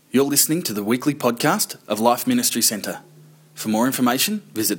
You're listening to the weekly podcast of Life Ministry Centre. For more information, visit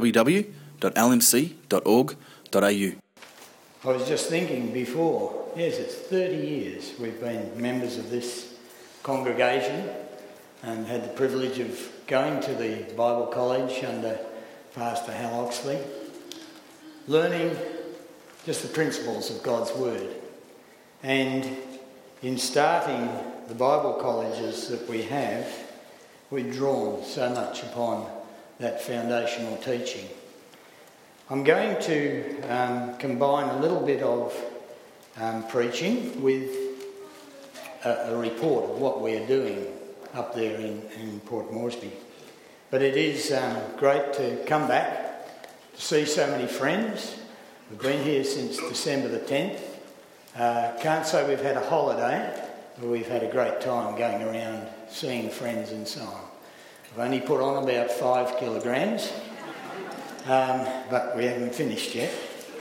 www.lmc.org.au. I was just thinking before, yes, it's 30 years we've been members of this congregation and had the privilege of going to the Bible College under Pastor Hal Oxley, learning just the principles of God's Word. And in starting the Bible colleges that we have, we've drawn so much upon that foundational teaching. I'm going to combine a little bit of preaching with a report of what we are doing up there in Port Moresby. But it is great to come back, to see so many friends. We've been here since December the 10th. Can't say we've had a holiday, but we've had a great time going around seeing friends and so on. I've only put on about 5 kilograms, but we haven't finished yet.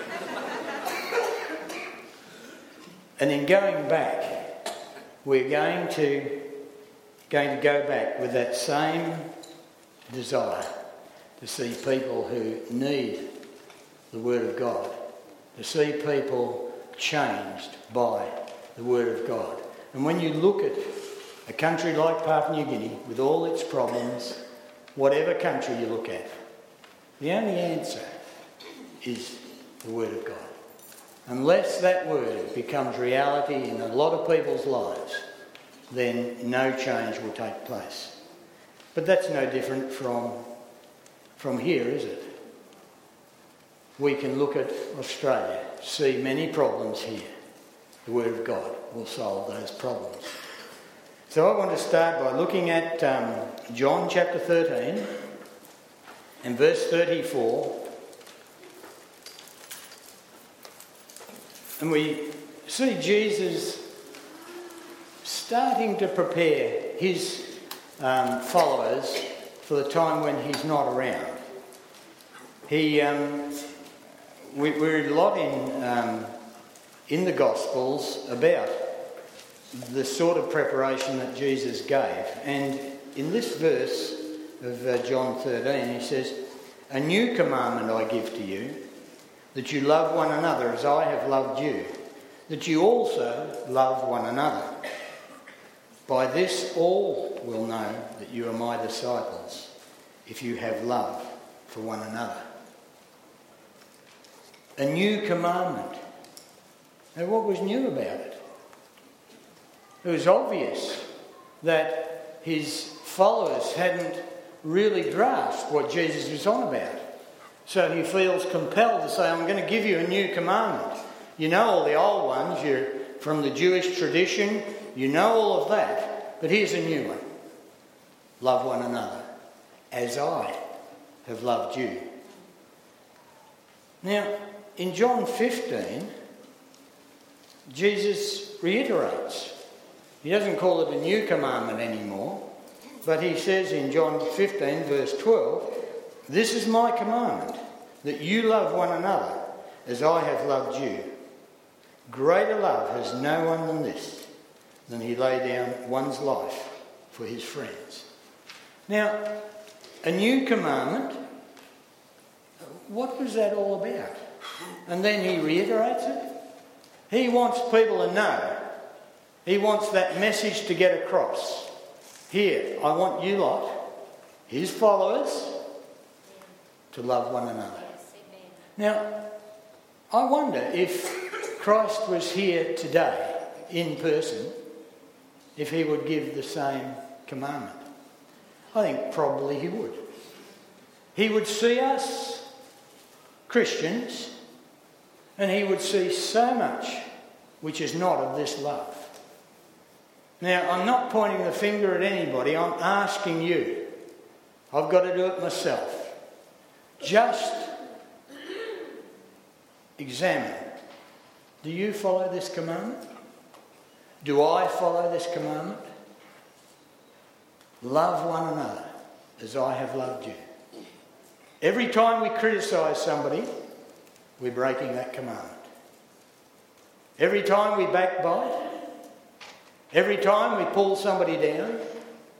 And in going back, we're going to go back with that same desire to see people who need the Word of God, to see people changed by the Word of God. And when you look at a country like Papua New Guinea, with all its problems, whatever country you look at, the only answer is the Word of God. Unless that Word becomes reality in a lot of people's lives, then no change will take place. But that's no different from here, is it? We can look at Australia, see many problems here. The Word of God will solve those problems. So I want to start by looking at John chapter 13 and verse 34. And we see Jesus starting to prepare his followers for the time when he's not around. We're a lot in the Gospels about the sort of preparation that Jesus gave. And in this verse of John 13, he says, "A new commandment I give to you, that you love one another as I have loved you, that you also love one another. By this all will know that you are my disciples, if you have love for one another." A new commandment. Now, what was new about it? It was obvious that his followers hadn't really grasped what Jesus was on about. So he feels compelled to say, I'm going to give you a new commandment. You know all the old ones, you're from the Jewish tradition, you know all of that, but here's a new one. Love one another as I have loved you. Now, in John 15, Jesus reiterates. He doesn't call it a new commandment anymore, but he says in John 15 verse 12, "This is my commandment, that you love one another as I have loved you. Greater love has no one than this, than he lay down one's life for his friends." Now, a new commandment, what was that all about? And then he reiterates it. He wants people to know. He wants that message to get across. Here, I want you lot, his followers, to love one another. Now, I wonder if Christ was here today in person, if he would give the same commandment. I think probably he would. He would see us, Christians, and he would see so much which is not of this love. Now, I'm not pointing the finger at anybody, I'm asking you. I've got to do it myself. Just examine. Do you follow this commandment? Do I follow this commandment? Love one another as I have loved you. Every time we criticise somebody, we're breaking that commandment. Every time we backbite, every time we pull somebody down,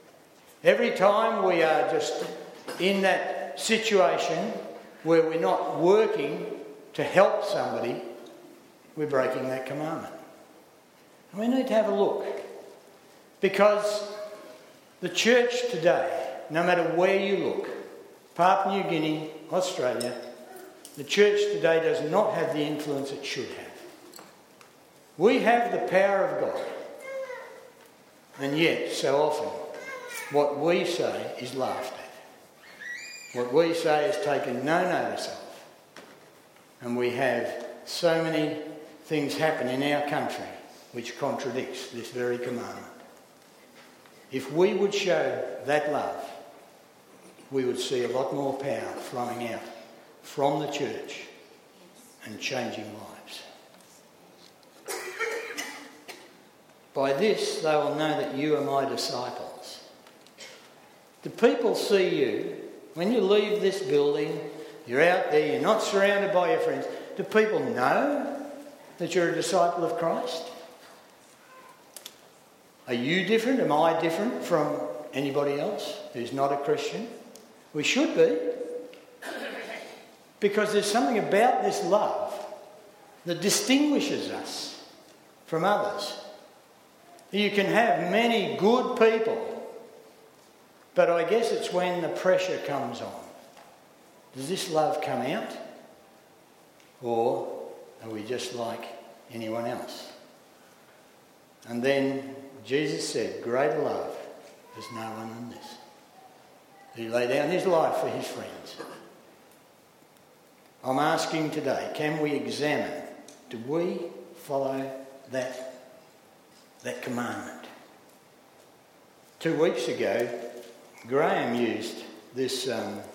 Every time we are just in that situation where we're not working to help somebody, we're breaking that commandment. And we need to have a look. Because the church today, no matter where you look, Papua New Guinea, Australia, the church today does not have the influence it should have. We have the power of God. And yet, so often, what we say is laughed at. What we say is taken no notice of. And we have so many things happen in our country which contradicts this very commandment. If we would show that love, we would see a lot more power flowing out from the church and changing lives. By this they will know that you are my disciples. Do people see you when you leave this building, you're out there, you're not surrounded by your friends? Do people know that you're a disciple of Christ? Are you different? Am I different from anybody else who's not a Christian? We should be. Because there's something about this love that distinguishes us from others. You can have many good people, but I guess it's when the pressure comes on. Does this love come out? Or are we just like anyone else? And then Jesus said, greater love there's no one than this. He laid down his life for his friends. I'm asking today, can we examine, do we follow that commandment? 2 weeks ago, Graham used this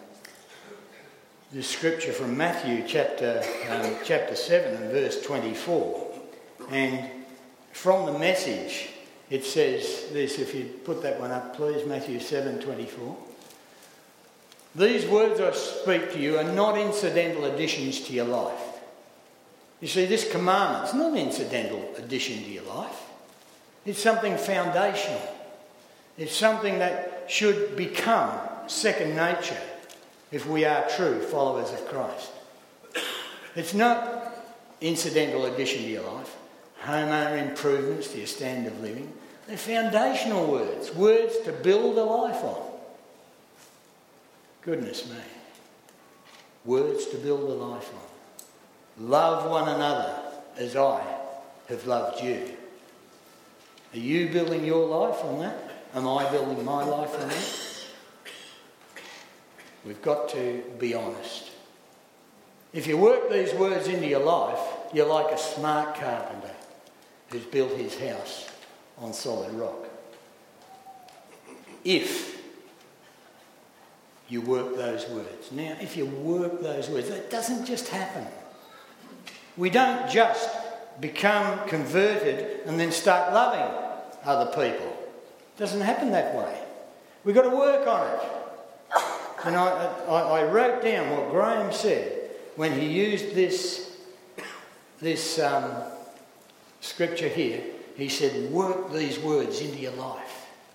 scripture from Matthew chapter 7 and verse 24. And from the Message, it says this, if you put that one up please, Matthew 7:24. These words I speak to you are not incidental additions to your life. You see, this commandment is not an incidental addition to your life. It's something foundational. It's something that should become second nature if we are true followers of Christ. It's not incidental addition to your life. Homeowner improvements to your standard of living. They're foundational words. Words to build a life on. Goodness me. Words to build a life on. Love one another as I have loved you. Are you building your life on that? Am I building my life on that? We've got to be honest. If you work these words into your life, you're like a smart carpenter who's built his house on solid rock. If you work those words. Now, if you work those words, that doesn't just happen. We don't just become converted and then start loving other people. It doesn't happen that way. We've got to work on it. And I wrote down what Graham said when he used this scripture here. He said, work these words into your life.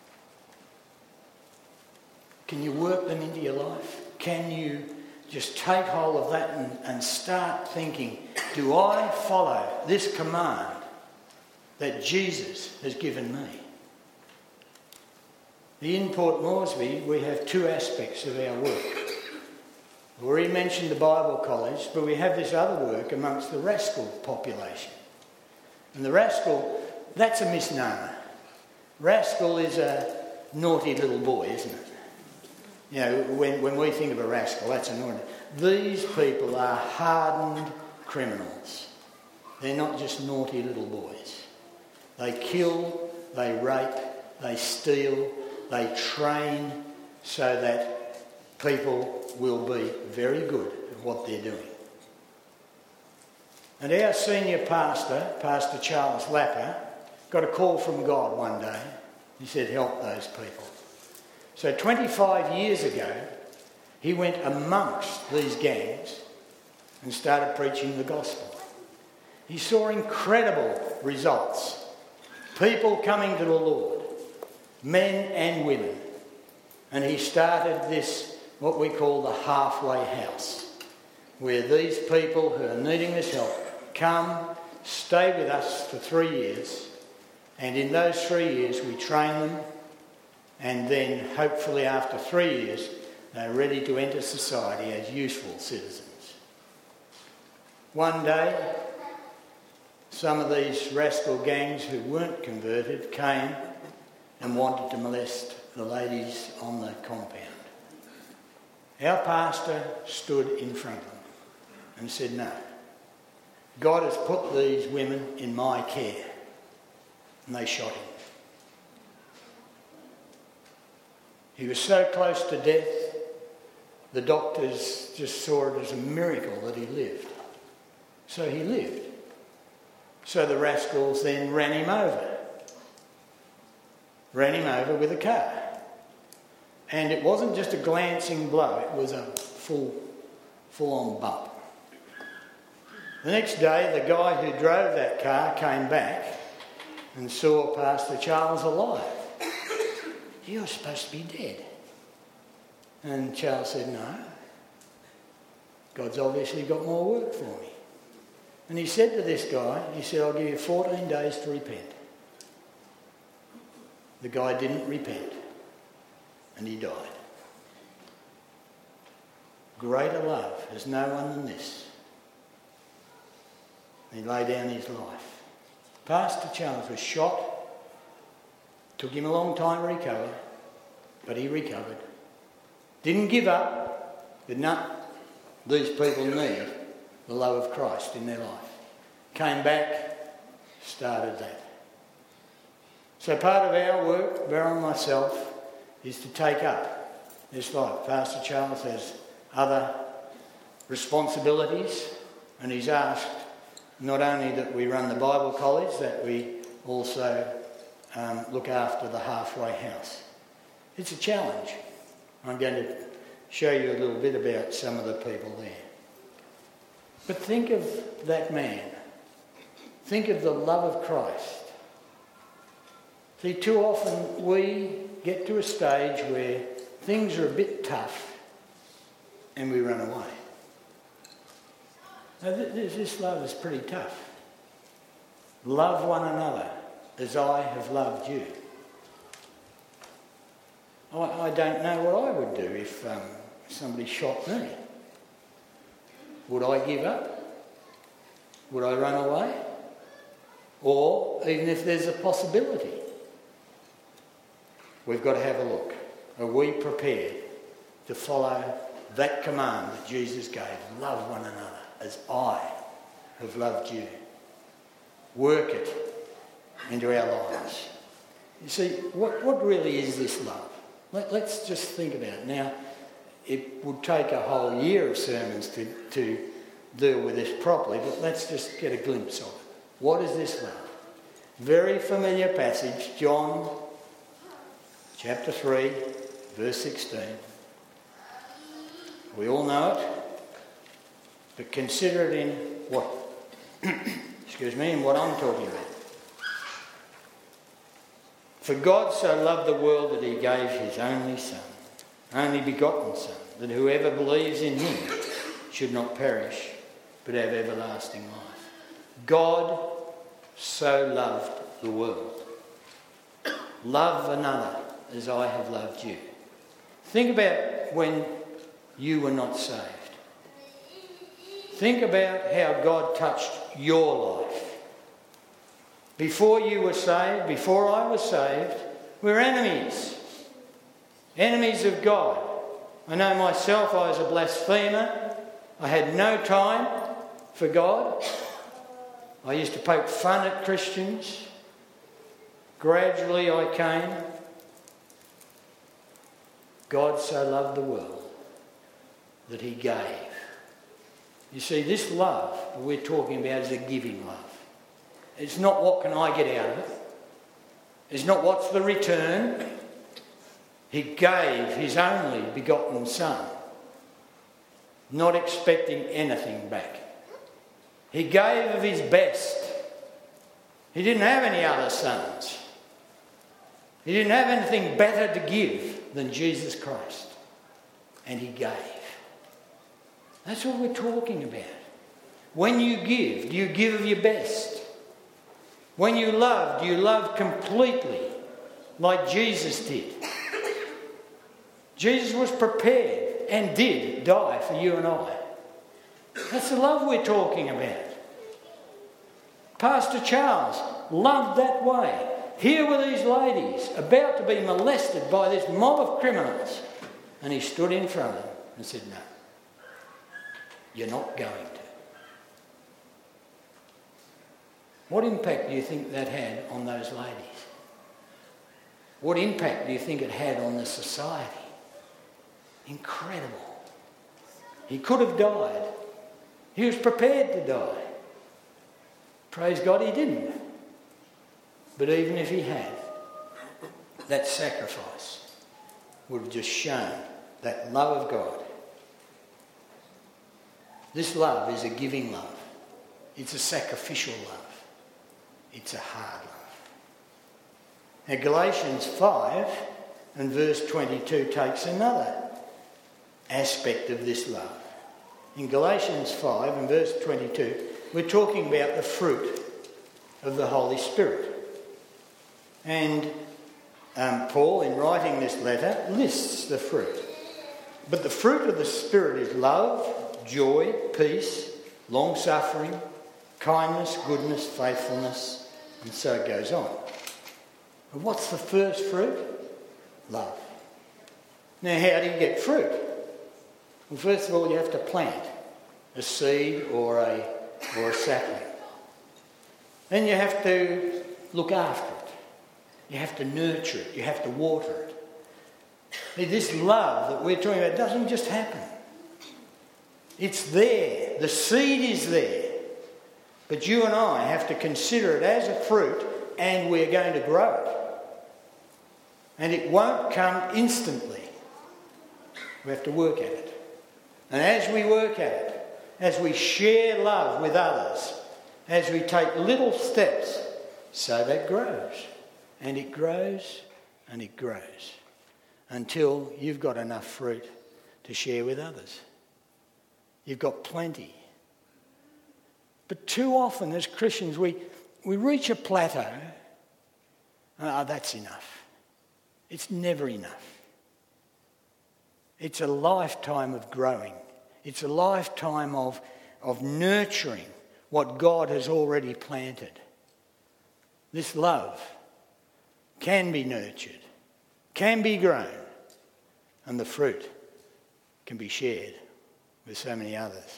Can you work them into your life? Can you just take hold of that and start thinking, do I follow this command that Jesus has given me? In Port Moresby, we have two aspects of our work. I already mentioned the Bible College, but we have this other work amongst the Rascal population. And the Rascal, that's a misnomer. Rascal is a naughty little boy, isn't it? You know, when we think of a rascal, that's a naughty. These people are hardened criminals. They're not just naughty little boys. They kill, they rape, they steal, they train so that people will be very good at what they're doing. And our senior pastor, Pastor Charles Lapper, got a call from God one day. He said, help those people. So 25 years ago, he went amongst these gangs and started preaching the gospel. He saw incredible results. People coming to the Lord, men and women. And he started this, what we call the halfway house, where these people who are needing this help come, stay with us for 3 years, and in those 3 years we train them, and then hopefully after 3 years they're ready to enter society as useful citizens. One day, some of these rascal gangs who weren't converted came and wanted to molest the ladies on the compound. Our pastor stood in front of them and said, no, God has put these women in my care. And they shot him. He was so close to death, the doctors just saw it as a miracle that he lived. So he lived. So the rascals then ran him over with a car. And it wasn't just a glancing blow, it was a full-on bump. The next day, the guy who drove that car came back and saw Pastor Charles alive. You're supposed to be dead. And Charles said, no, God's obviously got more work for me. And he said to this guy, he said, I'll give you 14 days to repent. The guy didn't repent, and he died. Greater love has no one than this. He laid down his life. Pastor Charles was shot. Took him a long time to recover, but he recovered. Didn't give up. But no, these people need the love of Christ in their life. Came back, started that. So part of our work, Beryl and myself, is to take up this life. Pastor Charles has other responsibilities, and he's asked not only that we run the Bible college, that we also look after the halfway house. It's a challenge. I'm going to show you a little bit about some of the people there. But think of that man. Think of the love of Christ. See, too often we get to a stage where things are a bit tough and we run away. Now, this love is pretty tough. Love one another as I have loved you. I don't know what I would do if somebody shot me. Would I give up? Would I run away? Or even if there's a possibility, we've got to have a look. Are we prepared to follow that command that Jesus gave? Love one another as I have loved you. Work it into our lives. You see, what really is this love? Let's just think about it. Now, it would take a whole year of sermons to deal with this properly, but let's just get a glimpse of it. What is this love? Very familiar passage, John chapter 3, verse 16. We all know it, but consider it in what? In what I'm talking about. For God so loved the world that he gave his only Son, only begotten Son, that whoever believes in him should not perish, but have everlasting life. God so loved the world. Love another as I have loved you. Think about when you were not saved. Think about how God touched your life. Before you were saved, before I was saved, we were enemies. Enemies of God. I know myself, I was a blasphemer. I had no time for God. I used to poke fun at Christians. Gradually I came. God so loved the world that he gave. You see, this love we're talking about is a giving love. It's not what can I get out of it. It's not what's the return. He gave his only begotten Son, not expecting anything back. He gave of his best. He didn't have any other sons. He didn't have anything better to give. than Jesus Christ. And he gave. That's what we're talking about. When you give, do you give of your best? When you love, do you love completely like Jesus did? Jesus was prepared and did die for you and I. That's the love we're talking about. Pastor Charles loved that way. Here were these ladies about to be molested by this mob of criminals. And he stood in front of them and said, no, you're not going to. What impact do you think that had on those ladies? What impact do you think it had on the society? Incredible. He could have died. He was prepared to die. Praise God he didn't. But even if he had, that sacrifice would have just shown that love of God. This love is a giving love. It's a sacrificial love. It's a hard love. Now Galatians 5 and verse 22 takes another aspect of this love. In Galatians 5 and verse 22, we're talking about the fruit of the Holy Spirit. And Paul, in writing this letter, lists the fruit. But the fruit of the Spirit is love, joy, peace, long-suffering, kindness, goodness, faithfulness, and so it goes on. But what's the first fruit? Love. Now, how do you get fruit? Well, first of all, you have to plant a seed or a sapling. Then you have to look after it. You have to nurture it. You have to water it. See, this love that we're talking about doesn't just happen. It's there. The seed is there. But you and I have to consider it as a fruit, and we're going to grow it. And it won't come instantly. We have to work at it. And as we work at it, as we share love with others, as we take little steps, so that grows. And it grows and it grows until you've got enough fruit to share with others. You've got plenty. But too often as Christians we reach a plateau. That's enough. It's never enough. It's a lifetime of growing. It's a lifetime of nurturing what God has already planted. This love can be nurtured, can be grown, and the fruit can be shared with so many others.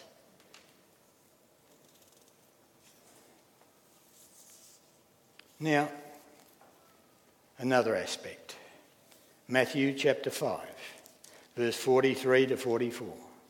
Now, another aspect. Matthew chapter 5, verse 43 to 44.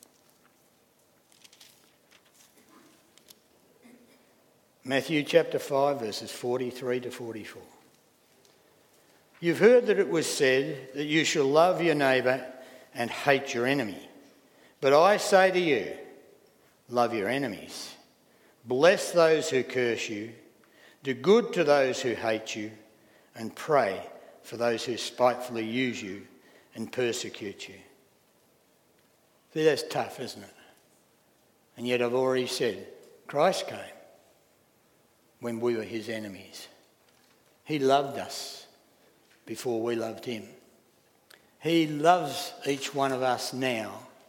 Matthew chapter 5, verses 43 to 44. You've heard that it was said that you shall love your neighbour and hate your enemy. But I say to you, love your enemies. Bless those who curse you. Do good to those who hate you. And pray for those who spitefully use you and persecute you. See, that's tough, isn't it? And yet I've already said, Christ came when we were his enemies. He loved us before we loved him. He loves each one of us now.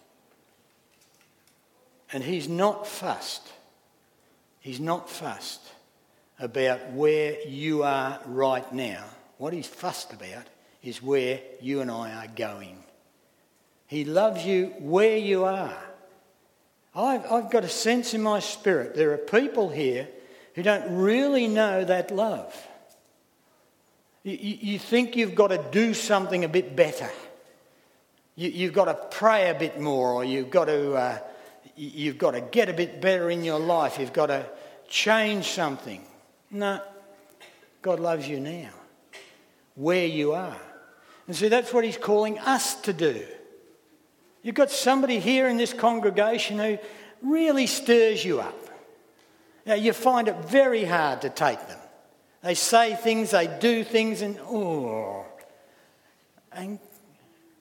And he's not fussed. He's not fussed about where you are right now. What he's fussed about is where you and I are going. He loves you where you are. I've got a sense in my spirit there are people here who don't really know that love. You think you've got to do something a bit better. You've got to pray a bit more, or you've got to get a bit better in your life. You've got to change something. No, God loves you now, where you are. And see, that's what he's calling us to do. You've got somebody here in this congregation who really stirs you up. Now, you find it very hard to take them. They say things, they do things, and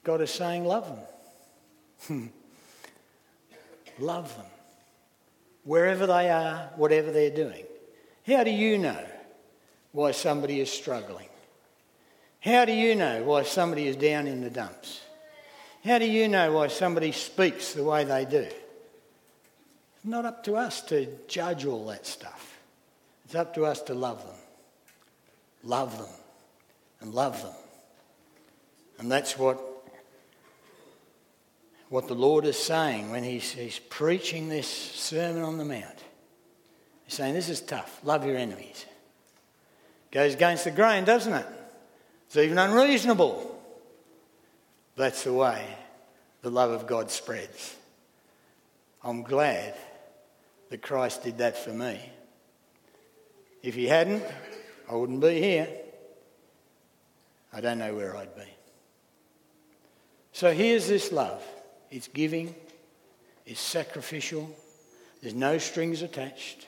God is saying, love them. Love them. Wherever they are, whatever they're doing. How do you know why somebody is struggling? How do you know why somebody is down in the dumps? How do you know why somebody speaks the way they do? It's not up to us to judge all that stuff. It's up to us to love them. Love them and love them. And that's what the Lord is saying when he's preaching this Sermon on the Mount. He's saying, this is tough. Love your enemies. Goes against the grain, doesn't it? It's even unreasonable. That's the way the love of God spreads. I'm glad that Christ did that for me. If he hadn't, I wouldn't be here. I don't know where I'd be. So here's this love. It's giving. It's sacrificial. There's no strings attached.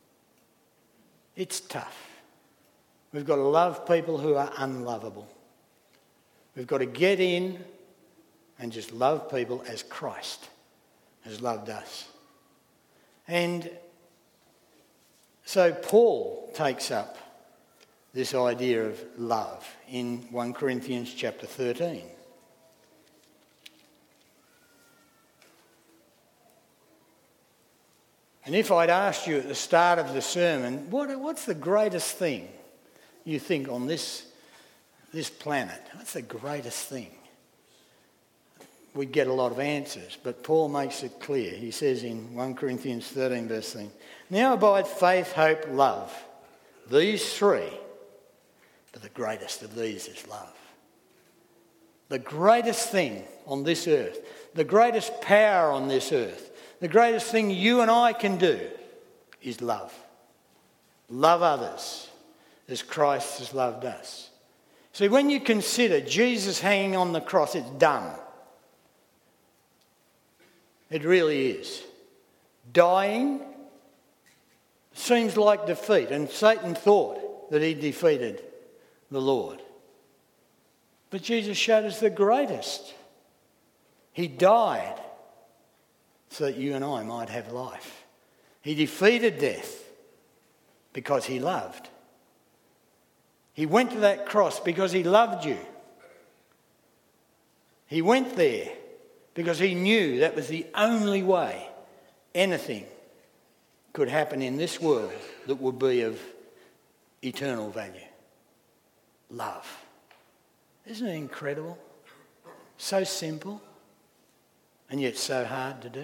It's tough. We've got to love people who are unlovable. We've got to get in and just love people as Christ has loved us. And so Paul takes up this idea of love in 1 Corinthians chapter 13. And if I'd asked you at the start of the sermon, what's the greatest thing you think on this planet? What's the greatest thing? We'd get a lot of answers, but Paul makes it clear. He says in 1 Corinthians 13 verse 3, now abide faith, hope, love. These three, but the greatest of these is love. The greatest thing on this earth, the greatest power on this earth, the greatest thing you and I can do is love. Love others as Christ has loved us. See, when you consider Jesus hanging on the cross, it's dumb. It really is. Dying seems like defeat, and Satan thought that he defeated the Lord. But Jesus showed us the greatest. He died so that you and I might have life. He defeated death because he loved. He went to that cross because he loved you. He went there because he knew that was the only way anything could happen in this world that would be of eternal value. Love. Isn't it incredible? So simple and yet so hard to do.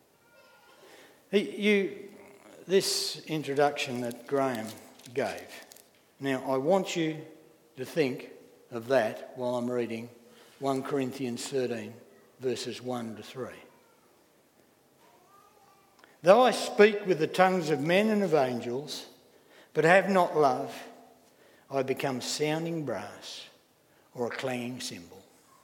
This introduction that Graham gave. Now, I want you to think of that while I'm reading 1 Corinthians 13, verses 1 to 3. Though I speak with the tongues of men and of angels, but have not love, I become sounding brass or a clanging cymbal.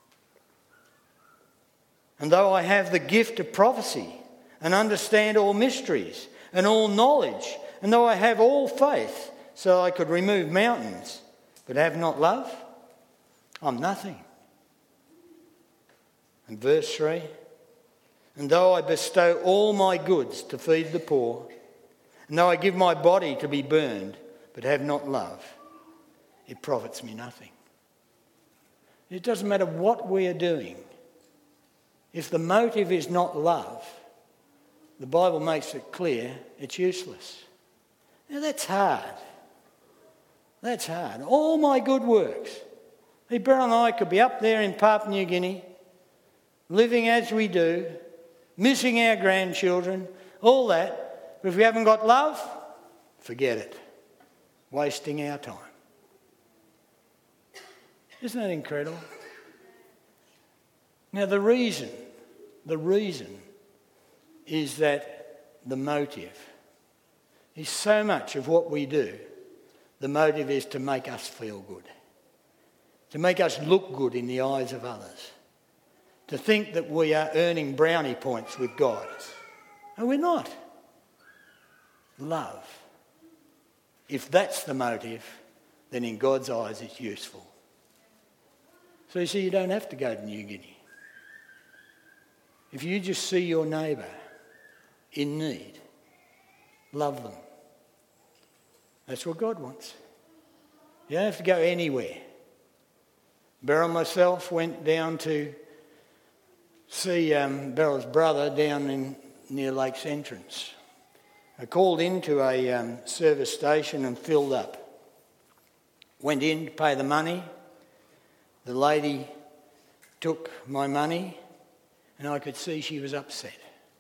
And though I have the gift of prophecy and understand all mysteries and all knowledge, and though I have all faith so I could remove mountains, but have not love, I'm nothing. And verse 3, and though I bestow all my goods to feed the poor, and though I give my body to be burned, but have not love, it profits me nothing. It doesn't matter what we are doing. If the motive is not love, the Bible makes it clear it's useless. Now that's hard. That's hard. All my good works. Beryl and I could be up there in Papua New Guinea, living as we do, missing our grandchildren, all that. But if we haven't got love, forget it. Wasting our time. Isn't that incredible? Now the reason is that the motive is so much of what we do. The motive is to make us feel good, to make us look good in the eyes of others, to think that we are earning brownie points with God. And we're not. Love. If that's the motive, then in God's eyes it's useful. So you see, you don't have to go to New Guinea. If you just see your neighbour in need, love them. That's what God wants. You don't have to go anywhere. Beryl and myself went down to see Beryl's brother down near Lakes Entrance. I called into a service station and filled up. Went in to pay the money. The lady took my money and I could see she was upset.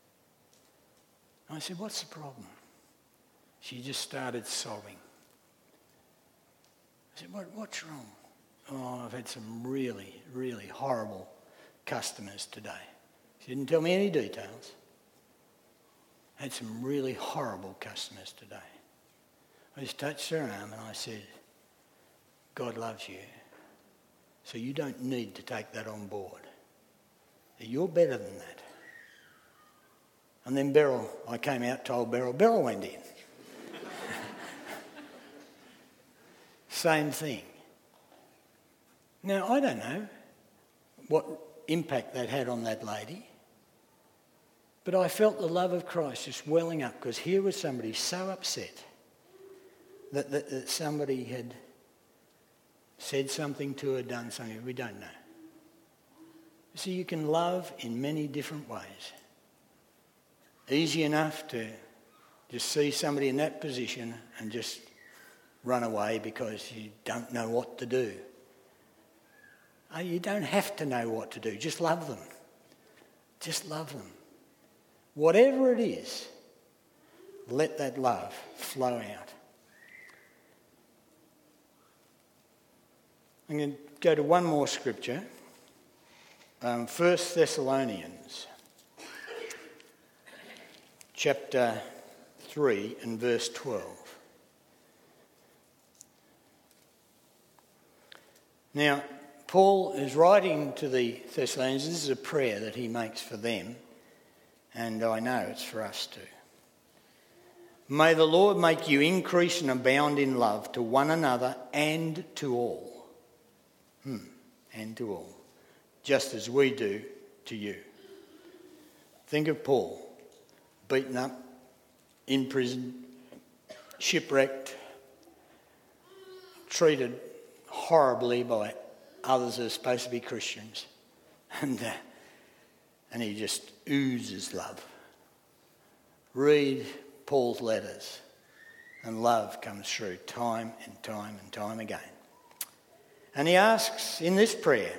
I said, "What's the problem?" She just started sobbing. I said, "What's wrong?" "Oh, I've had some really, really horrible customers today." She didn't tell me any details. Had some really horrible customers today. I just touched her arm and I said, "God loves you, so you don't need to take that on board. You're better than that." And then I came out, told Beryl went in. Same thing. Now, I don't know what impact that had on that lady, but I felt the love of Christ just welling up, because here was somebody so upset that somebody had said something to her, done something. We don't know. See, you can love in many different ways. Easy enough to just see somebody in that position and just run away because you don't know what to do. You don't have to know what to do. Just love them. Just love them. Whatever it is, let that love flow out. I'm going to go to one more scripture. 1 Thessalonians chapter 3 and verse 12. Now, Paul is writing to the Thessalonians. This is a prayer that he makes for them, and I know it's for us too. "May the Lord make you increase and abound in love to one another and to all." And to all. Just as we do to you. Think of Paul, beaten up, in prison, shipwrecked, treated horribly by others who are supposed to be Christians, and he just oozes love. Read Paul's letters, and love comes through time and time and time again. And he asks in this prayer,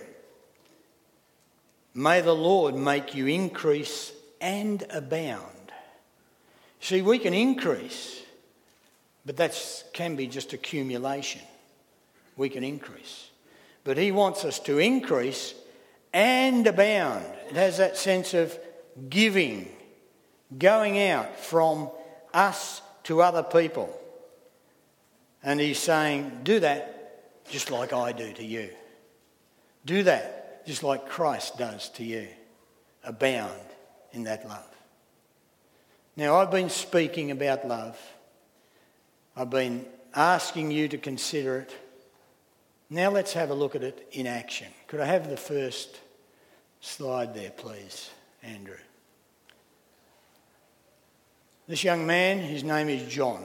"May the Lord make you increase and abound." See, we can increase, but that can be just accumulation. We can increase. But he wants us to increase and abound. It has that sense of giving, going out from us to other people. And he's saying, do that just like I do to you. Do that just like Christ does to you. Abound in that love. Now, I've been speaking about love. I've been asking you to consider it. Now let's have a look at it in action. Could I have the first slide there, please, Andrew? This young man, his name is John.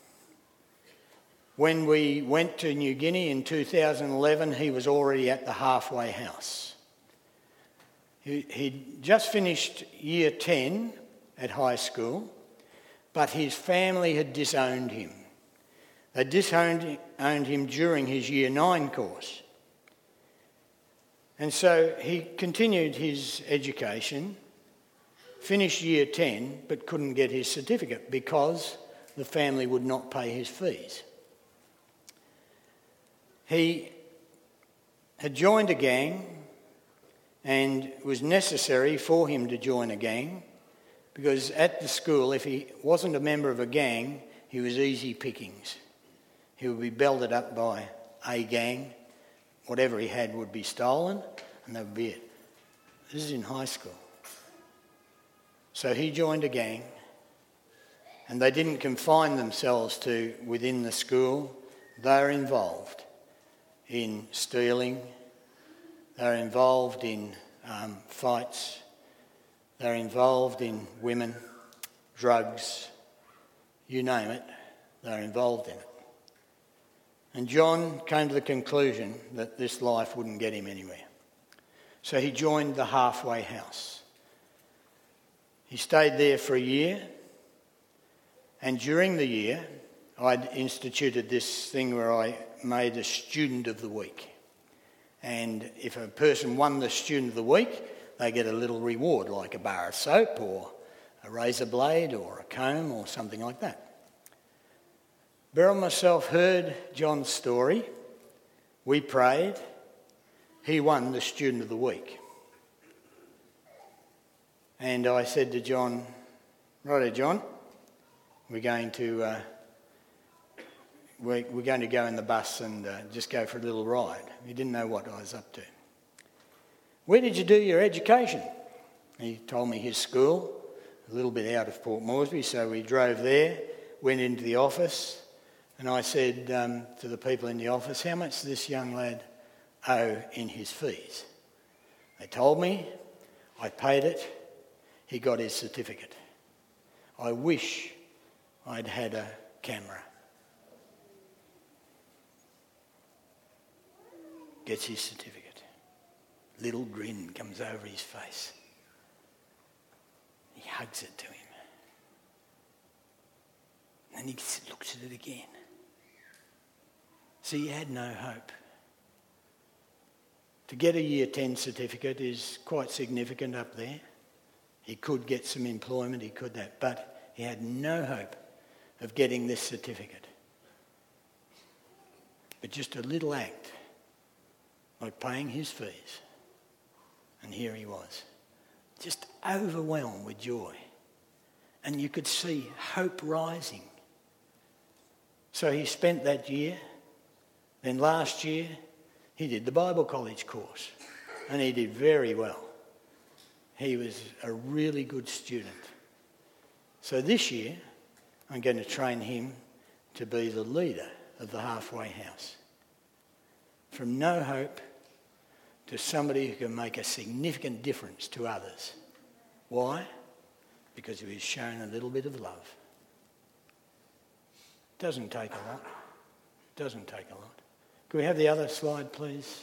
When we went to New Guinea in 2011, he was already at the halfway house. He'd just finished year 10 at high school, but his family had disowned him. They disowned him during his year 9 course. And so he continued his education, finished year 10, but couldn't get his certificate because the family would not pay his fees. He had joined a gang, and it was necessary for him to join a gang because at the school, if he wasn't a member of a gang, he was easy pickings. He would be belted up by a gang. Whatever he had would be stolen, and that would be it. This is in high school. So he joined a gang, and they didn't confine themselves to within the school. They were involved in stealing. They were involved in fights. They're involved in women, drugs, you name it, they're involved in it. And John came to the conclusion that this life wouldn't get him anywhere. So he joined the Halfway House. He stayed there for a year, and during the year I'd instituted this thing where I made a Student of the Week. And if a person won the Student of the Week, they get a little reward like a bar of soap or a razor blade or a comb or something like that. Beryl and myself heard John's story. We prayed. He won the Student of the Week. And I said to John, "Righto, John, we're going to go in the bus and just go for a little ride." He didn't know what I was up to. "Where did you do your education?" He told me his school, a little bit out of Port Moresby, so we drove there, went into the office, and I said to the people in the office, "How much does this young lad owe in his fees?" They told me, I paid it, he got his certificate. I wish I'd had a camera. Gets his certificate. Little grin comes over his face. He hugs it to him. And he looks at it again. See, he had no hope. To get a Year 10 certificate is quite significant up there. He could get some employment, he could that, but he had no hope of getting this certificate. But just a little act, like paying his fees. And here he was, just overwhelmed with joy. And you could see hope rising. So he spent that year. Then last year, he did the Bible college course. And he did very well. He was a really good student. So this year, I'm going to train him to be the leader of the Halfway House. From no hope to somebody who can make a significant difference to others. Why? Because he was shown a little bit of love. Doesn't take a lot. Doesn't take a lot. Can we have the other slide, please?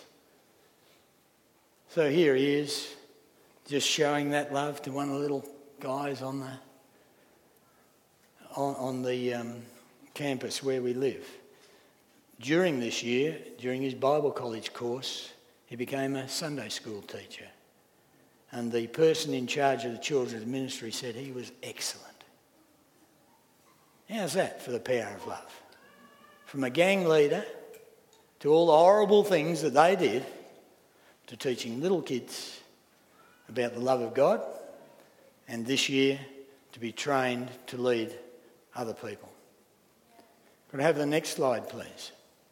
So here he is, just showing that love to one of the little guys on the campus where we live. During this year, during his Bible college course, he became a Sunday school teacher. And the person in charge of the children's ministry said he was excellent. How's that for the power of love? From a gang leader to all the horrible things that they did, to teaching little kids about the love of God, and this year to be trained to lead other people. Could I have the next slide, please?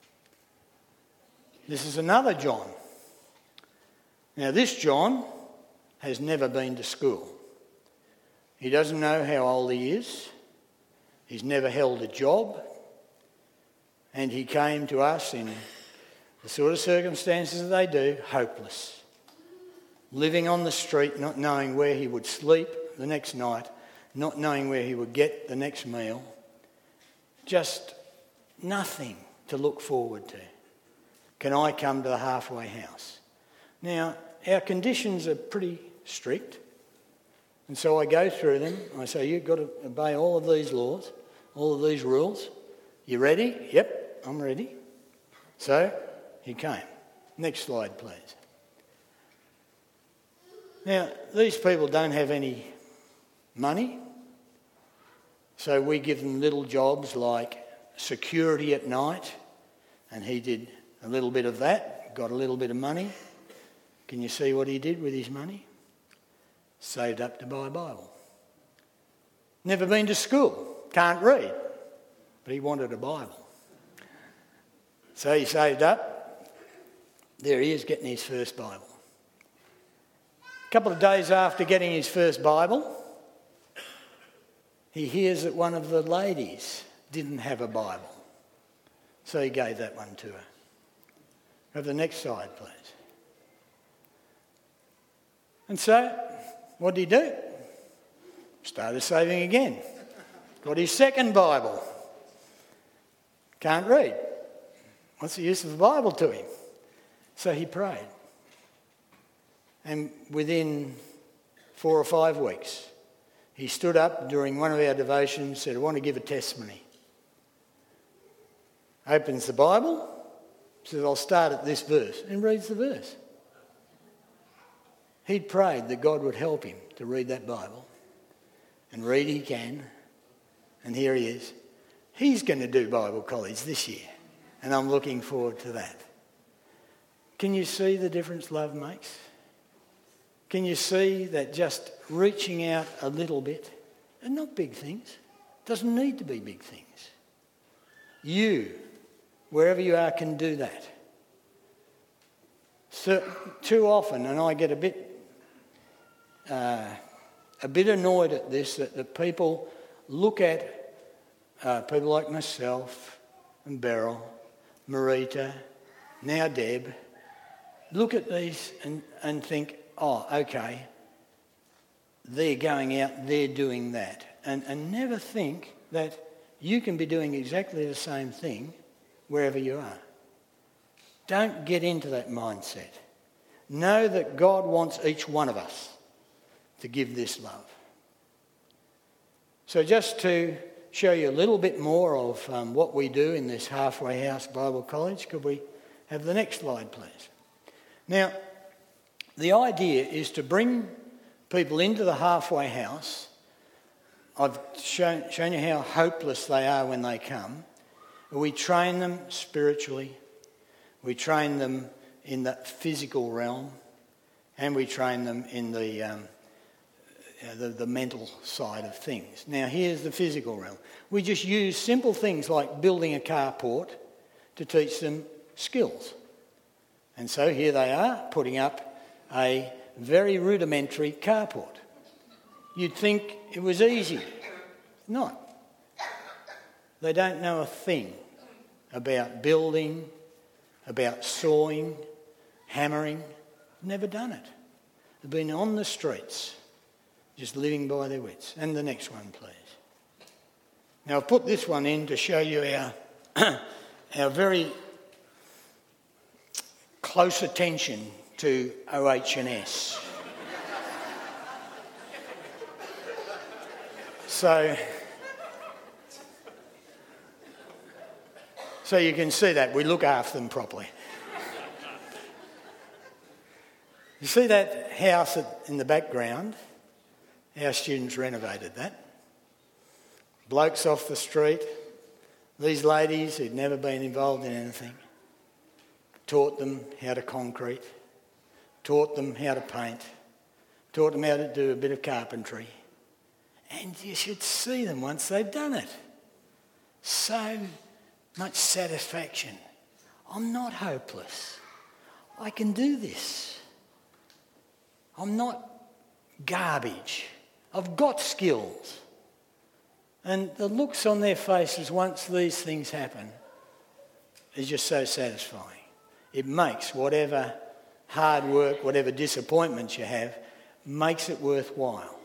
This is another John. Now, this John has never been to school. He doesn't know how old he is. He's never held a job. And he came to us in the sort of circumstances that they do, hopeless. Living on the street, not knowing where he would sleep the next night, not knowing where he would get the next meal. Just nothing to look forward to. Can I come to the Halfway House? Now, our conditions are pretty strict. And so I go through them. I say, you've got to obey all of these laws, all of these rules. You ready? Yep, I'm ready. So he came. Next slide, please. Now, these people don't have any money. So we give them little jobs like security at night. And he did a little bit of that, got a little bit of money. Can you see what he did with his money? Saved up to buy a Bible. Never been to school, can't read, but he wanted a Bible. So he saved up. There he is, getting his first Bible. A couple of days after getting his first Bible, he hears that one of the ladies didn't have a Bible. So he gave that one to her. Have the next slide, please. And so, what did he do? Started saving again. Got his second Bible. Can't read. What's the use of the Bible to him? So he prayed. And within 4 or 5 weeks, he stood up during one of our devotions and said, I want to give a testimony. Opens the Bible, says, I'll start at this verse, and reads the verse. He'd prayed that God would help him to read that Bible. And read he can. And here he is. He's going to do Bible college this year. And I'm looking forward to that. Can you see the difference love makes? Can you see that just reaching out a little bit, and not big things, doesn't need to be big things. You, wherever you are, can do that. So, too often, and I get a bit annoyed at this, that people look at people like myself and Beryl, Marita, now Deb, look at these and think, oh, okay, they're going out, they're doing that. And never think that you can be doing exactly the same thing wherever you are. Don't get into that mindset. Know that God wants each one of us to give this love. So just to show you a little bit more of what we do in this Halfway House Bible College, could we have the next slide, please? Now, the idea is to bring people into the halfway house. I've shown you how hopeless they are when they come. We train them spiritually. We train them in the physical realm. And we train them in the mental side of things. Now, here's the physical realm. We just use simple things like building a carport to teach them skills. And so here they are, putting up a very rudimentary carport. You'd think it was easy. Not. They don't know a thing about building, about sawing, hammering. Never done it. They've been on the streets, just living by their wits. And the next one, please. Now, I've put this one in to show you our very close attention to OH&S. So you can see that we look after them properly. You see that house in the background? Our students renovated that. Blokes off the street, these ladies who'd never been involved in anything, taught them how to concrete, taught them how to paint, taught them how to do a bit of carpentry. And you should see them once they've done it. So much satisfaction. I'm not hopeless. I can do this. I'm not garbage. I've got skills. And the looks on their faces once these things happen is just so satisfying. It makes whatever hard work, whatever disappointments you have, makes it worthwhile.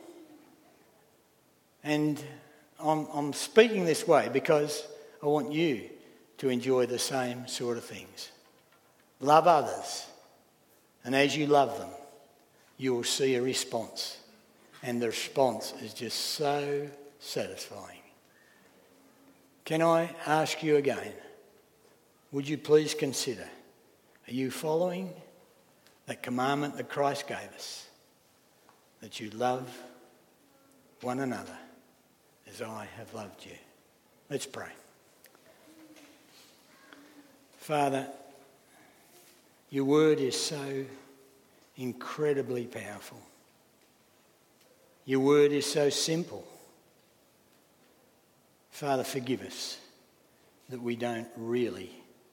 And I'm speaking this way because I want you to enjoy the same sort of things. Love others, and as you love them, you will see a response. And the response is just so satisfying. Can I ask you again, would you please consider, are you following that commandment that Christ gave us, that you love one another as I have loved you? Let's pray. Father, your word is so incredibly powerful. Your word is so simple. Father, forgive us that we don't really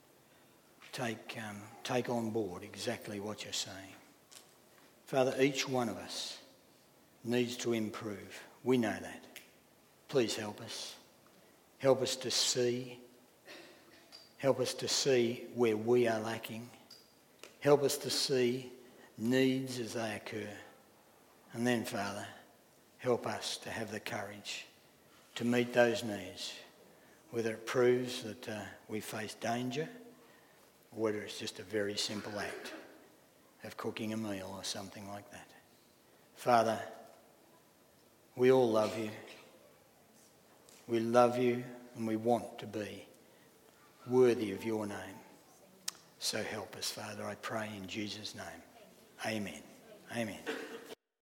take on board exactly what you're saying. Father, each one of us needs to improve. We know that. Please help us. Help us to see. Help us to see where we are lacking. Help us to see needs as they occur. And then, Father, help us to have the courage to meet those needs, whether it proves that we face danger or whether it's just a very simple act of cooking a meal or something like that. Father, we all love you. We love you and we want to be worthy of your name. So help us, Father, I pray in Jesus' name. Amen. Amen.